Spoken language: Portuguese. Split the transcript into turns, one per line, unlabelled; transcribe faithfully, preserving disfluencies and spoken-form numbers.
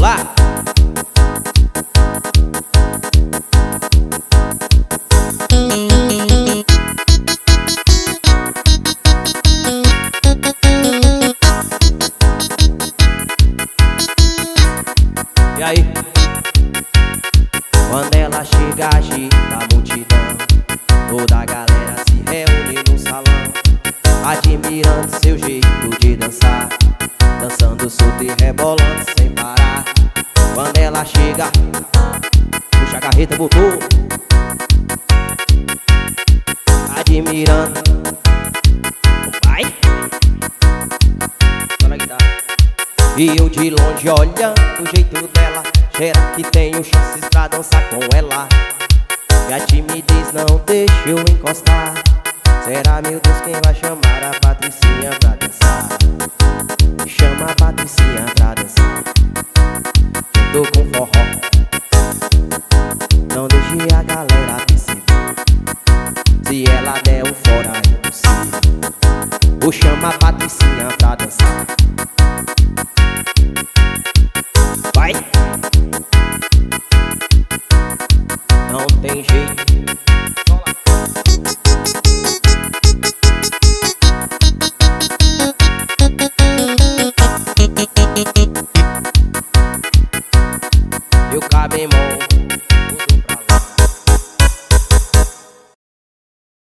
lá. E aí? Quando ela chega, agita a multidão, toda a galera se reúne no salão, admirando seu jeito de dançar, dançando solto e rebolando sem parar. Quando ela chega, puxa a carreta, botou, admirando. Vai! Olha a guitarra. E eu de longe olhando o jeito dela, será que tenho chances pra dançar com ela? E a timidez não deixa eu encostar. Será, meu Deus, quem vai chamar a Patricinha pra dançar? Chama a Patricinha pra dançar. Eu tô com forró, não deixe a galera perceber. Se ela der o fora é impossível. Vou chamar